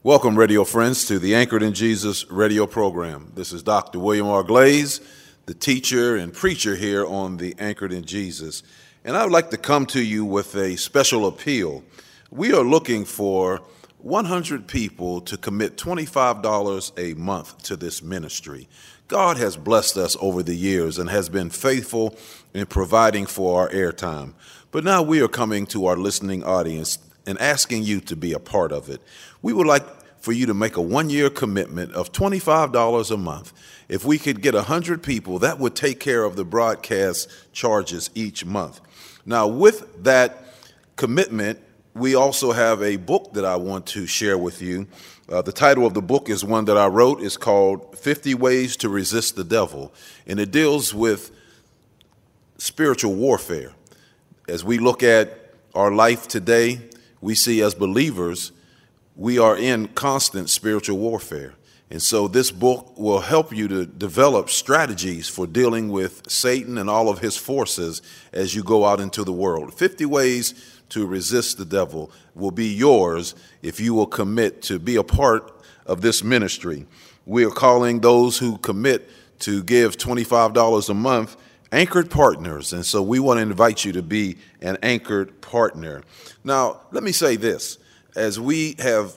Welcome, radio friends, to the Anchored in Jesus radio program. This is Dr. William R. Glaze, the teacher and preacher here on the Anchored in Jesus. And I would like to come to you with a special appeal. We are looking for 100 people to commit $25 a month to this ministry. God has blessed us over the years and has been faithful in providing for our airtime. But now we are coming to our listening audience and asking you to be a part of it. We would like for you to make a one-year commitment of $25 a month. If we could get 100 people, that would take care of the broadcast charges each month. Now, with that commitment, we also have a book that I want to share with you. The title of the book is one that I wrote. It's called 50 Ways to Resist the Devil, and it deals with spiritual warfare. As we look at our life today, we see as believers, we are in constant spiritual warfare. And so this book will help you to develop strategies for dealing with Satan and all of his forces as you go out into the world. 50 ways to resist the devil will be yours if you will commit to be a part of this ministry. We are calling those who commit to give $25 a month anchored partners. And so we want to invite you to be an anchored partner. Now, let me say this. As we have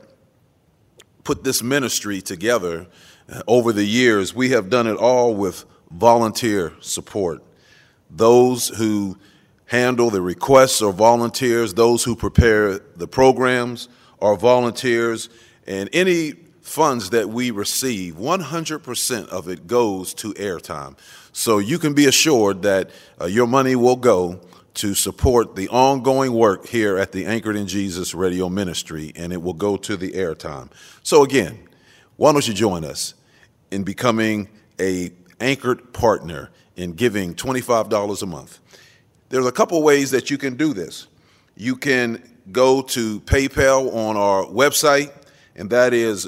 put this ministry together over the years, we have done it all with volunteer support. Those who handle the requests are volunteers. Those who prepare the programs are volunteers. And any funds that we receive, 100% of it goes to airtime. So you can be assured that your money will go to support the ongoing work here at the Anchored in Jesus radio ministry, and it will go to the airtime. So again, why don't you join us in becoming a anchored partner in giving $25 a month? There's a couple ways that you can do this. You can go to PayPal on our website, and that is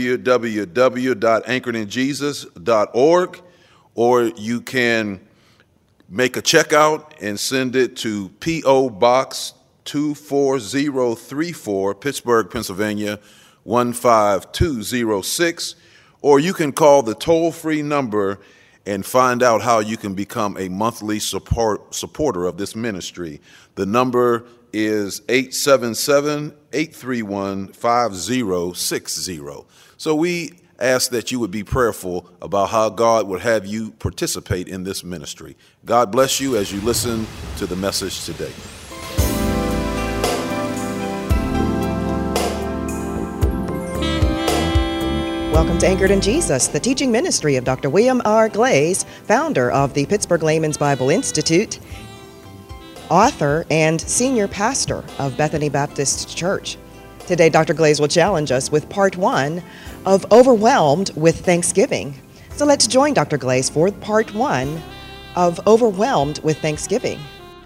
www.anchoredinjesus.org, or you can make a checkout and send it to P.O. Box 24034, Pittsburgh, Pennsylvania, 15206. Or you can call the toll-free number and find out how you can become a monthly supporter of this ministry. The number is 877-831-5060. So we ask that you would be prayerful about how God would have you participate in this ministry. God bless you as you listen to the message today. Welcome to Anchored in Jesus, the teaching ministry of Dr. William R. Glaze, founder of the Pittsburgh Layman's Bible Institute, author and senior pastor of Bethany Baptist Church. Today, Dr. Glaze will challenge us with part one of Overwhelmed with Thanksgiving. So let's join Dr. Glaze for part one of Overwhelmed with Thanksgiving.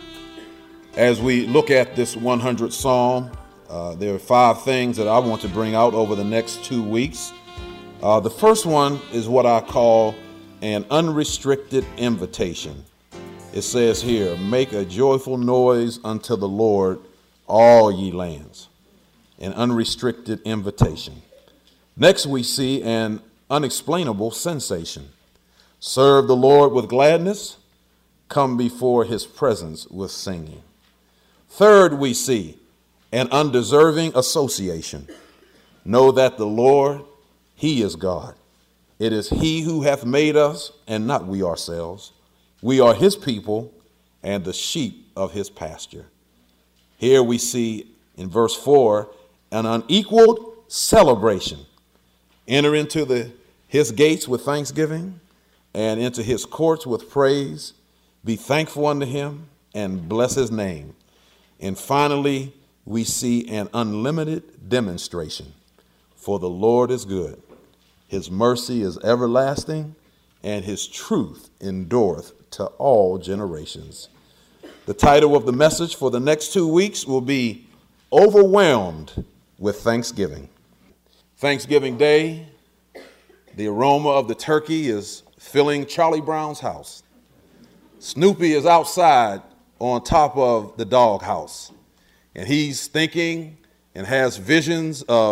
As we look at this 100th Psalm, there are 5 things that I want to bring out over the next 2 weeks. The first one is what I call an unrestricted invitation. It says here, make a joyful noise unto the Lord, all ye lands. An unrestricted invitation. Next, we see an unexplainable sensation. Serve the Lord with gladness. Come before his presence with singing. Third, we see an undeserving association. Know that the Lord, he is God. It is he who hath made us and not we ourselves. We are his people and the sheep of his pasture. Here we see in verse 4, an unequaled celebration. Enter into his gates with thanksgiving and into his courts with praise. Be thankful unto him and bless his name. And finally, we see an unlimited demonstration. For the Lord is good. His mercy is everlasting, and his truth endureth to all generations. The title of the message for the next 2 weeks will be Overwhelmed with Thanksgiving. Thanksgiving Day, the aroma of the turkey is filling Charlie Brown's house. Snoopy is outside on top of the doghouse, and he's thinking and has visions of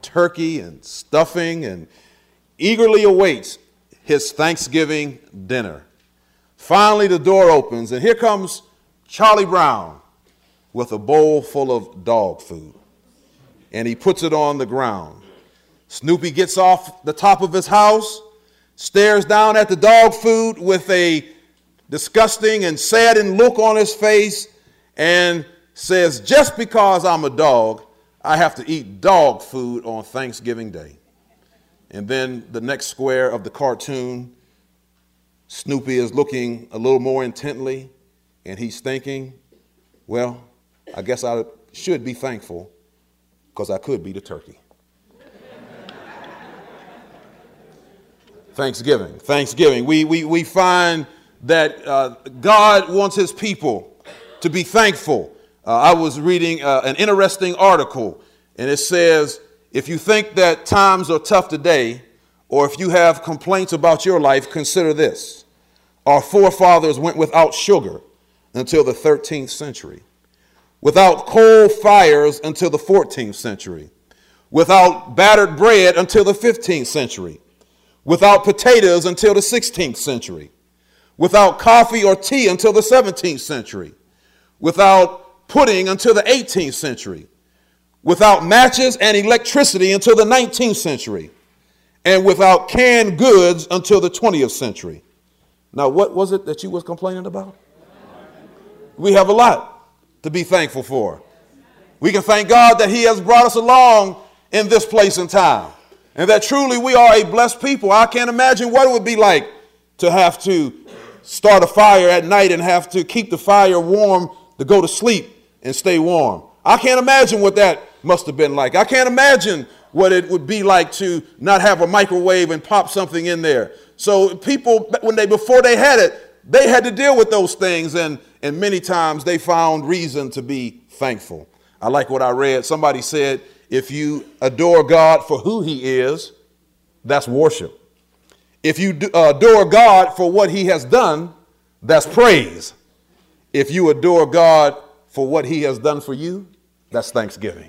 turkey and stuffing and eagerly awaits his Thanksgiving dinner. Finally, the door opens, and here comes Charlie Brown with a bowl full of dog food, and he puts it on the ground. Snoopy gets off the top of his house, stares down at the dog food with a disgusting and saddened look on his face, and says, just because I'm a dog, I have to eat dog food on Thanksgiving Day. And then the next square of the cartoon, Snoopy is looking a little more intently, and he's thinking, well, I guess I should be thankful because I could be the turkey. Thanksgiving. We find that God wants his people to be thankful. I was reading an interesting article, and it says, if you think that times are tough today, or if you have complaints about your life, consider this. Our forefathers went without sugar until the 13th century, without coal fires until the 14th century, without battered bread until the 15th century, without potatoes until the 16th century, without coffee or tea until the 17th century, without pudding until the 18th century, without matches and electricity until the 19th century, and without canned goods until the 20th century. Now, what was it that you was complaining about? We have a lot to be thankful for. We can thank God that he has brought us along in this place and time, and that truly we are a blessed people. I can't imagine what it would be like to have to start a fire at night and have to keep the fire warm to go to sleep and stay warm. I can't imagine what that must have been like. I can't imagine what it would be like to not have a microwave and pop something in there. So people, before they had it, they had to deal with those things, and many times they found reason to be thankful. I like what I read. Somebody said, if you adore God for who he is, that's worship. If you adore God for what he has done, that's praise. If you adore God for what he has done for you, that's thanksgiving.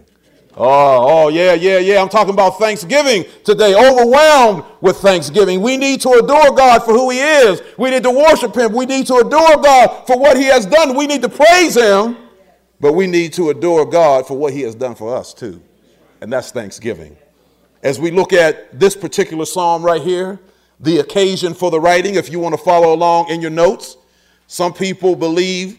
Yeah. I'm talking about thanksgiving today, overwhelmed with thanksgiving. We need to adore God for who he is. We need to worship him. We need to adore God for what he has done. We need to praise him, but we need to adore God for what he has done for us too. And that's thanksgiving. As we look at this particular psalm right here, the occasion for the writing, if you want to follow along in your notes, some people believe,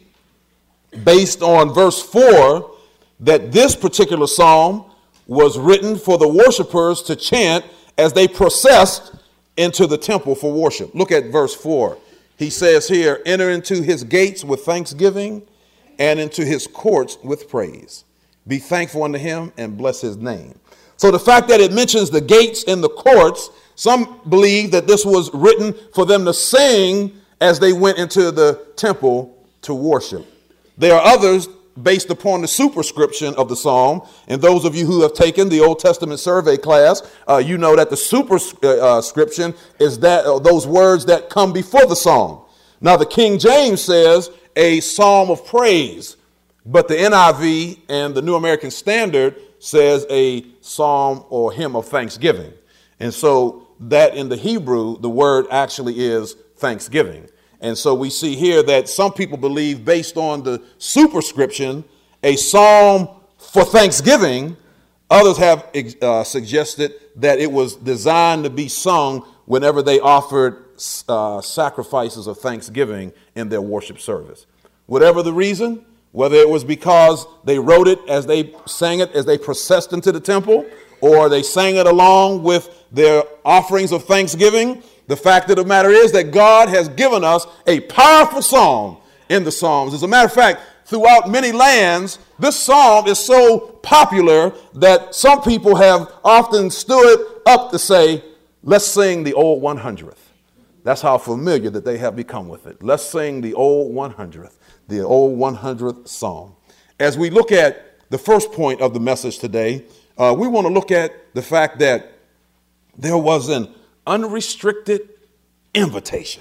based on verse 4, that this particular psalm was written for the worshipers to chant as they processed into the temple for worship. Look at verse 4. He says here, enter into his gates with thanksgiving and into his courts with praise. Be thankful unto him and bless his name. So the fact that it mentions the gates and the courts, some believe that this was written for them to sing as they went into the temple to worship. There are others based upon the superscription of the psalm. And those of you who have taken the Old Testament survey class, you know that the superscription is that those words that come before the psalm. Now, the King James says a psalm of praise, but the NIV and the New American Standard says a psalm or hymn of thanksgiving. And so that in the Hebrew, the word actually is thanksgiving. And so we see here that some people believe, based on the superscription, a psalm for thanksgiving. Others have suggested that it was designed to be sung whenever they offered sacrifices of thanksgiving in their worship service. Whatever the reason, whether it was because they wrote it as they sang it, as they processed into the temple, or they sang it along with their offerings of thanksgiving, the fact of the matter is that God has given us a powerful psalm in the Psalms. As a matter of fact, throughout many lands, this psalm is so popular that some people have often stood up to say, let's sing the old 100th. That's how familiar that they have become with it. Let's sing the old 100th, the old 100th psalm. As we look at the first point of the message today, we want to look at the fact that there was an unrestricted invitation.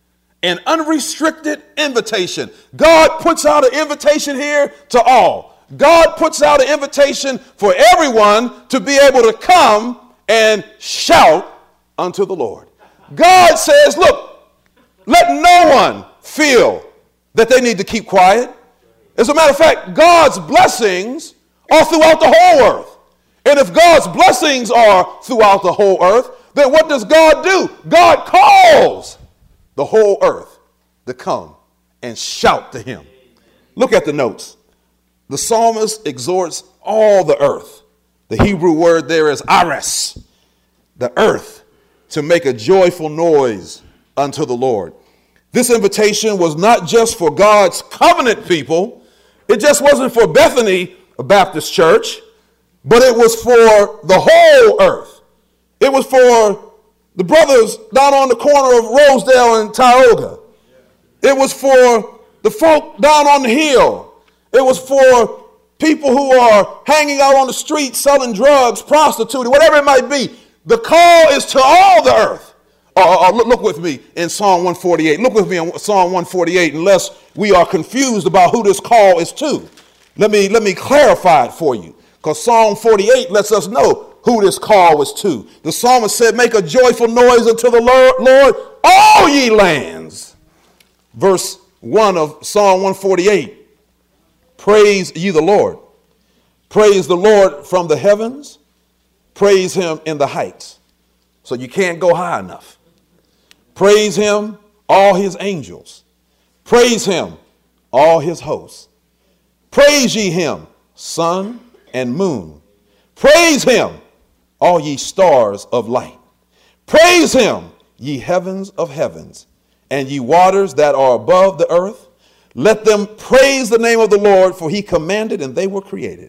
An unrestricted invitation. God puts out an invitation here to all. God puts out an invitation for everyone to be able to come and shout unto the Lord. God says, look, let no one feel that they need to keep quiet. As a matter of fact, God's blessings are throughout the whole earth. And if God's blessings are throughout the whole earth, then what does God do? God calls the whole earth to come and shout to him. Look at the notes. The psalmist exhorts all the earth. The Hebrew word there is ares, the earth, to make a joyful noise unto the Lord. This invitation was not just for God's covenant people. It just wasn't for Bethany Baptist Church, but it was for the whole earth. It was for the brothers down on the corner of Rosedale and Tioga. It was for the folk down on the hill. It was for people who are hanging out on the street selling drugs, prostituting, whatever it might be. The call is to all the earth. Look with me in Psalm 148. Look with me in Psalm 148, unless we are confused about who this call is to. Let me clarify it for you, because Psalm 48 lets us know who this call was to. The psalmist said, make a joyful noise unto the Lord, all ye lands. Verse 1 of Psalm 148. Praise ye the Lord. Praise the Lord from the heavens. Praise him in the heights. So you can't go high enough. Praise him, all his angels. Praise him, all his hosts. Praise ye him, sun and moon. Praise him, all ye stars of light. Praise him, ye heavens of heavens, and ye waters that are above the earth. Let them praise the name of the Lord, for he commanded and they were created.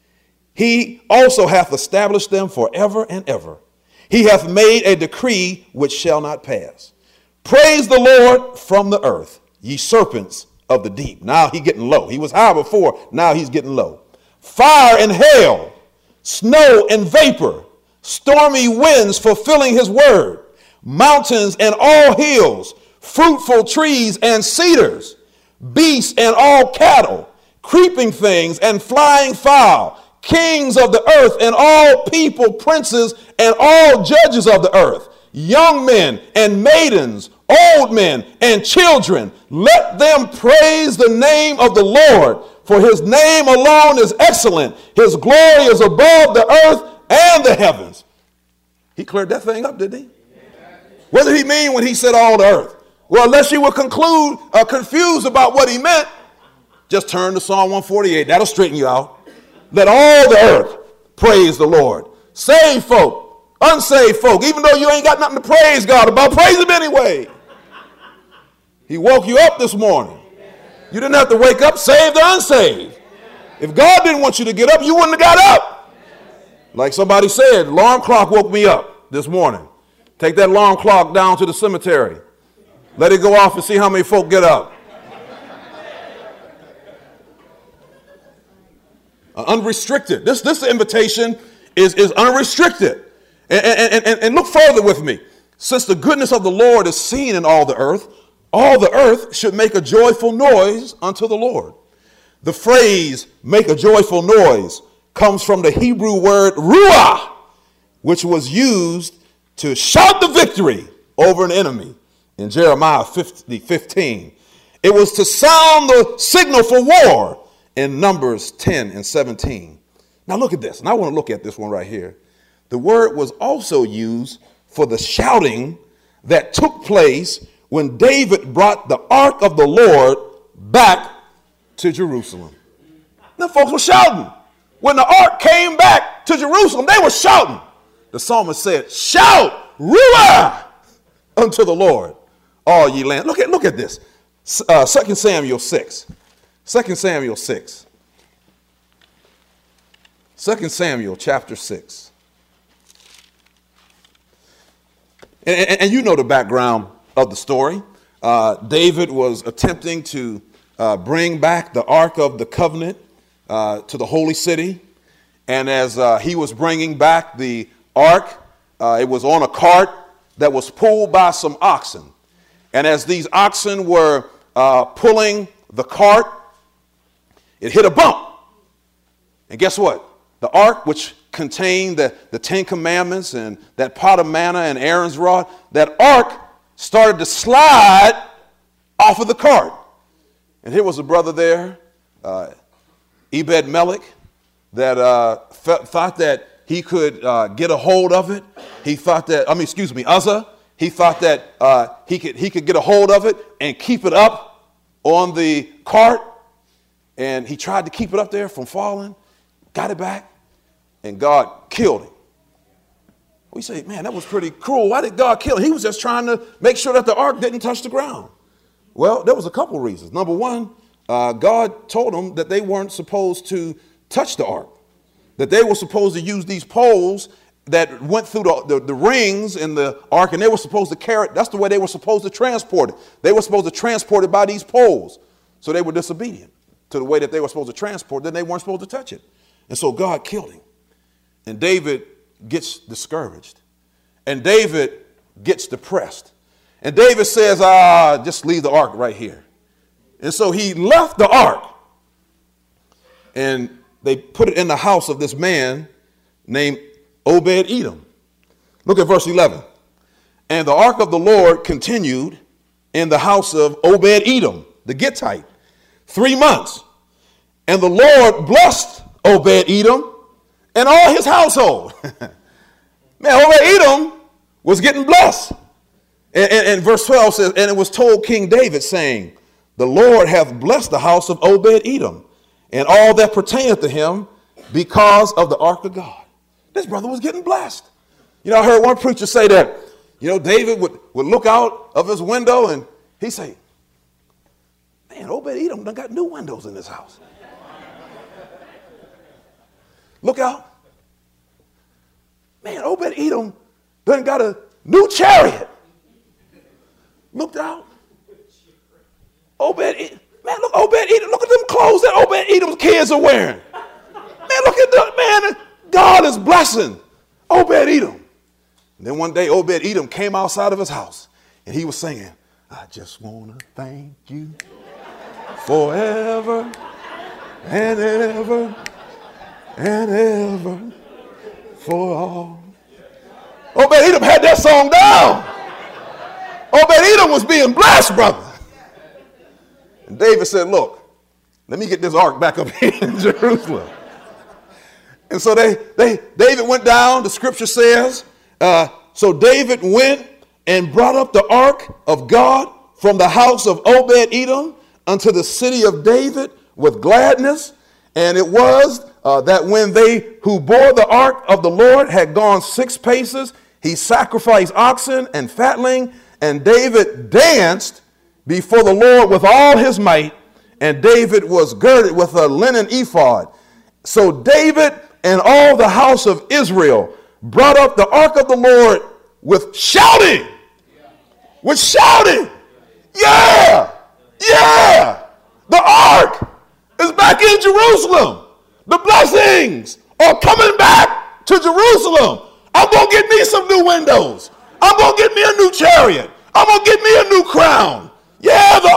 He also hath established them forever and ever. He hath made a decree which shall not pass. Praise the Lord from the earth, ye serpents of the deep. Now he's getting low. He was high before. Now he's getting low. Fire and hail, snow and vapor, stormy winds fulfilling his word, mountains and all hills, fruitful trees and cedars, beasts and all cattle, creeping things and flying fowl, kings of the earth and all people, princes and all judges of the earth, young men and maidens, old men and children. Let them praise the name of the Lord, for his name alone is excellent. His glory is above the earth and the heavens. He cleared that thing up, didn't he? What did he mean when he said all the earth? Well, unless you were confused about what he meant, just turn to Psalm 148. That'll straighten you out. Let all the earth praise the Lord. Saved folk, unsaved folk, even though you ain't got nothing to praise God about, praise him anyway. He woke you up this morning. You didn't have to wake up saved or unsaved. If God didn't want you to get up, you wouldn't have got up. Like somebody said, alarm clock woke me up this morning. Take that alarm clock down to the cemetery. Let it go off and see how many folk get up. Unrestricted. This invitation is unrestricted. And look further with me. Since the goodness of the Lord is seen in all the earth should make a joyful noise unto the Lord. The phrase, make a joyful noise, comes from the Hebrew word ruah, which was used to shout the victory over an enemy in Jeremiah 15. It was to sound the signal for war in Numbers 10 and 17. Now look at this, and I want to look at this one right here. The word was also used for the shouting that took place when David brought the ark of the Lord back to Jerusalem. The folks were shouting. When the ark came back to Jerusalem, they were shouting. The psalmist said, shout, ruah, unto the Lord, all ye land. Look at this. 2 Samuel 6. 2 Samuel 6. 2 Samuel chapter 6. And you know the background of the story. David was attempting to bring back the Ark of the Covenant to the holy city. And as he was bringing back the Ark, it was on a cart that was pulled by some oxen. And as these oxen were pulling the cart, it hit a bump. And guess what? The ark, which contained the Ten Commandments and that pot of manna and Aaron's rod, that ark started to slide off of the cart. And here was a brother there, Ebed-Melech, that thought that he could get a hold of it. He thought that, Uzzah. He thought that he could get a hold of it and keep it up on the cart. And he tried to keep it up there from falling, got it back, and God killed him. We say, man, that was pretty cruel. Why did God kill him? He was just trying to make sure that the ark didn't touch the ground. Well, there was a couple reasons. Number one, God told them that they weren't supposed to touch the ark, that they were supposed to use these poles that went through the rings in the ark, and they were supposed to carry it. That's the way they were supposed to transport it. They were supposed to transport it by these poles. So they were disobedient to the way that they were supposed to transport. Then they weren't supposed to touch it. And so God killed him. And David gets discouraged. And David gets depressed. And David says, just leave the ark right here. And so he left the ark. And they put it in the house of this man named Obed-Edom. Look at verse 11. And the ark of the Lord continued in the house of Obed-Edom, the Gittite, 3 months. And the Lord blessed Obed-Edom and all his household. Man, Obed-Edom was getting blessed. And verse 12 says, and it was told King David, saying, the Lord hath blessed the house of Obed-Edom and all that pertaineth to him because of the ark of God. This brother was getting blessed. You know, I heard one preacher say that, David would look out of his window and he'd say, man, Obed-Edom done got new windows in this house. Look out. Man, Obed-Edom done got a new chariot. Looked out. Obed-Edom. Man, look, Obed-Edom. Look at them clothes that Obed-Edom's kids are wearing. Man, look at that, man. God is blessing Obed-Edom. And then one day, Obed-Edom came outside of his house, and he was singing, I just want to thank you forever and ever and ever for all. Obed-Edom had that song down. Obed-Edom was being blessed, brother. And David said, look, let me get this ark back up here in Jerusalem. And so David went down, the scripture says, so David went and brought up the ark of God from the house of Obed-Edom unto the city of David with gladness. And it was that when they who bore the ark of the Lord had gone 6 paces, he sacrificed oxen and fatling, and David danced before the Lord with all his might, and David was girded with a linen ephod. So David and all the house of Israel brought up the ark of the Lord with shouting. With shouting. Yeah! Yeah! The ark is back in Jerusalem. The blessings are coming back to Jerusalem. I'm going to get me some new windows. I'm going to get me a new chariot. I'm going to get me a new crown. Yeah, the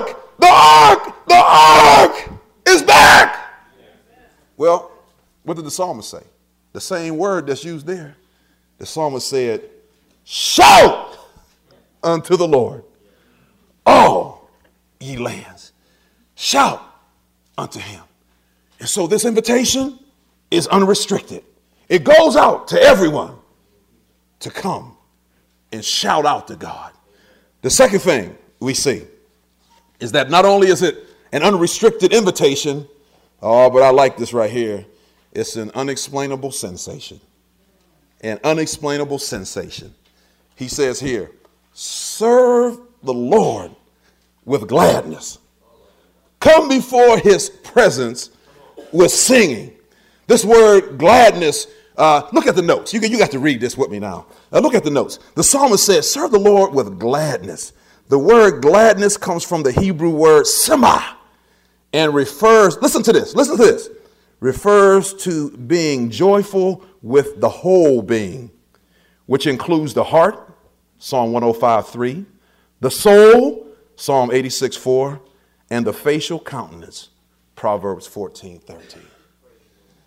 ark is back. Well, what did the psalmist say? The same word that's used there. The psalmist said, shout unto the Lord, all ye lands. Shout unto him. And so this invitation is unrestricted. It goes out to everyone to come and shout out to God. The second thing we see is that not only is it an unrestricted invitation, but I like this right here. It's an unexplainable sensation. An unexplainable sensation. He says here, serve the Lord with gladness. Come before his presence with singing. This word gladness, look at the notes. You got to read this with me now. Look at the notes. The psalmist says, serve the Lord with gladness. The word gladness comes from the Hebrew word sema and refers, listen to this, refers to being joyful with the whole being, which includes the heart, Psalm 105:3, the soul, Psalm 86:4, and the facial countenance, Proverbs 14:13.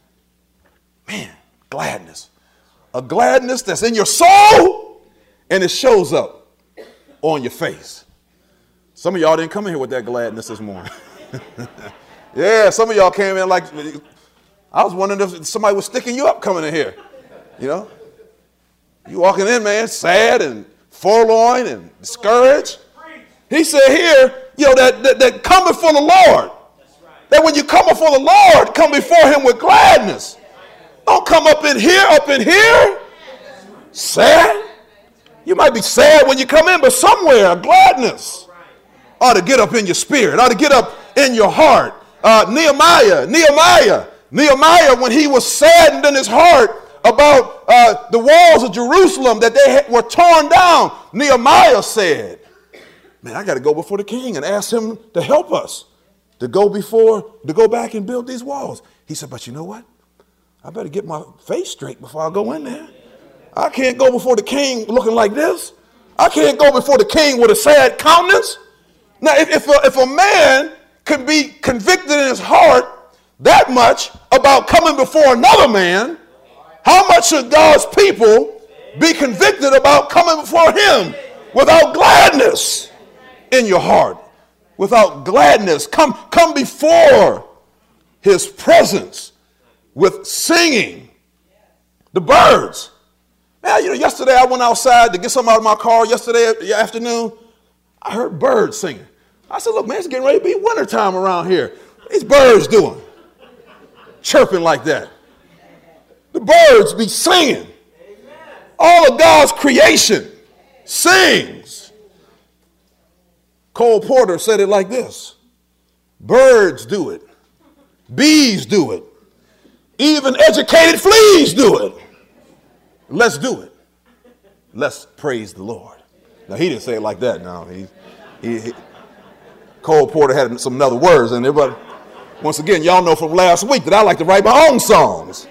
Man, gladness. A gladness that's in your soul and it shows up on your face. Some of y'all didn't come in here with that gladness this morning. Yeah, some of y'all came in like, I was wondering if somebody was sticking you up coming in here. You know? You walking in, man, sad and forlorn and discouraged. He said here, that come before the Lord. That when you come before the Lord, come before him with gladness. Don't come up in here, sad. You might be sad when you come in, but somewhere, gladness ought to get up in your spirit, ought to get up in your heart. Nehemiah, when he was saddened in his heart about the walls of Jerusalem, that they were torn down, Nehemiah said, man, I got to go before the king and ask him to help us to go back and build these walls. He said, but you know what? I better get my face straight before I go in there. I can't go before the king looking like this. I can't go before the king with a sad countenance. Now, if a man could be convicted in his heart that much about coming before another man, how much should God's people be convicted about coming before him without gladness in your heart? Without gladness, come before his presence with singing. The birds. Man, yesterday I went outside to get something out of my car yesterday afternoon. I heard birds singing. I said, look, man, it's getting ready to be wintertime around here. What these birds doing? Chirping like that. The birds be singing. All of God's creation sings. Cole Porter said it like this. Birds do it. Bees do it. Even educated fleas do it. Let's do it. Let's praise the Lord. Now, he didn't say it like that. No, Cole Porter had some other words in there, but once again, y'all know from last week that I like to write my own songs.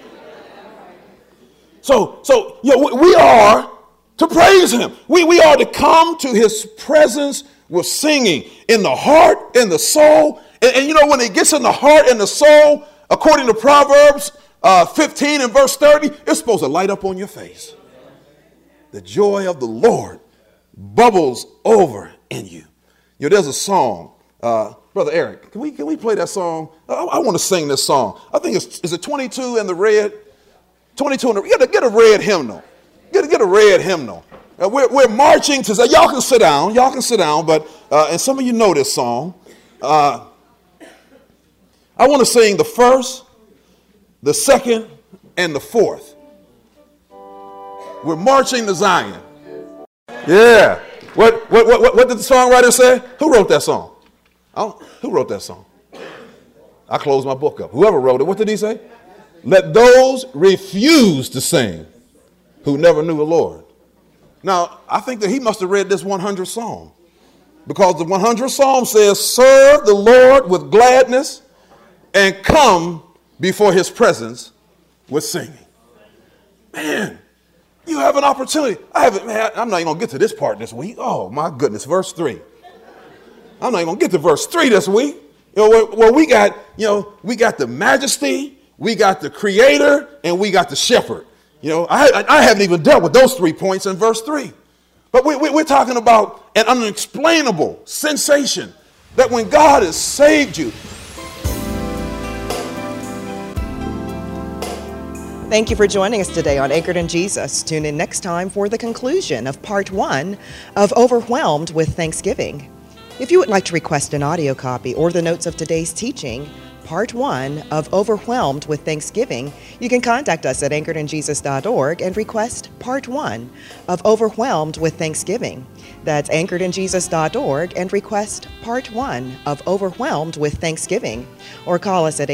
So we are to praise him. We are to come to his presence with singing in the heart, in the soul. And when it gets in the heart and the soul, according to Proverbs 15 and verse 30, it's supposed to light up on your face. The joy of the Lord bubbles over in you. There's a song. Brother Eric, can we play that song? I want to sing this song. I think is it 22 in the red? 22 in the red. Get a red hymnal. Get a red hymnal. We're marching to, y'all can sit down, but, and some of you know this song. I want to sing the first, the second, and the fourth. We're marching to Zion. Yeah. What did the songwriter say? Who wrote that song? Who wrote that song? I closed my book up. Whoever wrote it, what did he say? Let those refuse to sing who never knew the Lord. Now, I think that he must have read this 100th Psalm, because the 100th Psalm says, serve the Lord with gladness and come before his presence with singing. Man, you have an opportunity. I'm not even going to get to this part this week. Oh, my goodness. Verse 3. I'm not even going to get to verse 3 this week. We got the majesty, we got the creator, and we got the shepherd. I haven't even dealt with those 3 points in verse 3. But we're talking about an unexplainable sensation that when God has saved you. Thank you for joining us today on Anchored in Jesus. Tune in next time for the conclusion of part 1 of Overwhelmed with Thanksgiving. If you would like to request an audio copy or the notes of today's teaching, part 1 of Overwhelmed with Thanksgiving, you can contact us at anchoredinjesus.org and request part 1 of Overwhelmed with Thanksgiving. That's anchoredinjesus.org and request part 1 of Overwhelmed with Thanksgiving. Or call us at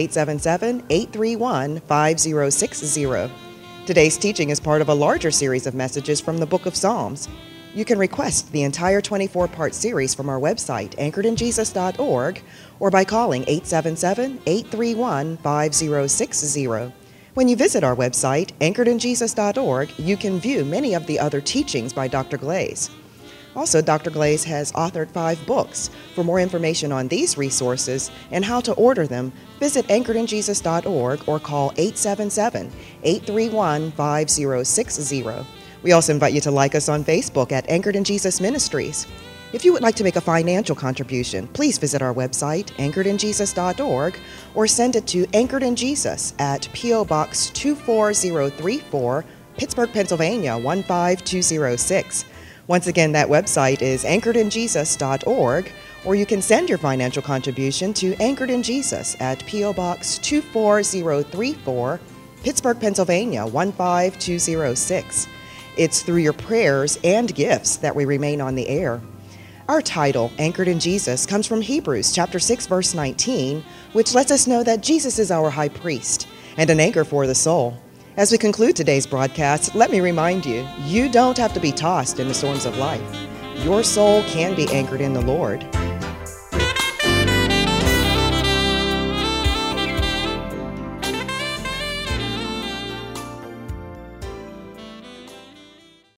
877-831-5060. Today's teaching is part of a larger series of messages from the Book of Psalms. You can request the entire 24-part series from our website, anchoredinjesus.org, or by calling 877-831-5060. When you visit our website, anchoredinjesus.org, you can view many of the other teachings by Dr. Glaze. Also, Dr. Glaze has authored 5 books. For more information on these resources and how to order them, visit anchoredinjesus.org or call 877-831-5060. We also invite you to like us on Facebook at Anchored in Jesus Ministries. If you would like to make a financial contribution, please visit our website, anchoredinjesus.org, or send it to Anchored in Jesus at P.O. Box 24034, Pittsburgh, Pennsylvania 15206. Once again, that website is anchoredinjesus.org, or you can send your financial contribution to Anchored in Jesus at P.O. Box 24034, Pittsburgh, Pennsylvania 15206. It's through your prayers and gifts that we remain on the air. Our title, Anchored in Jesus, comes from Hebrews chapter 6, verse 19, which lets us know that Jesus is our high priest and an anchor for the soul. As we conclude today's broadcast, let me remind you, you don't have to be tossed in the storms of life. Your soul can be anchored in the Lord.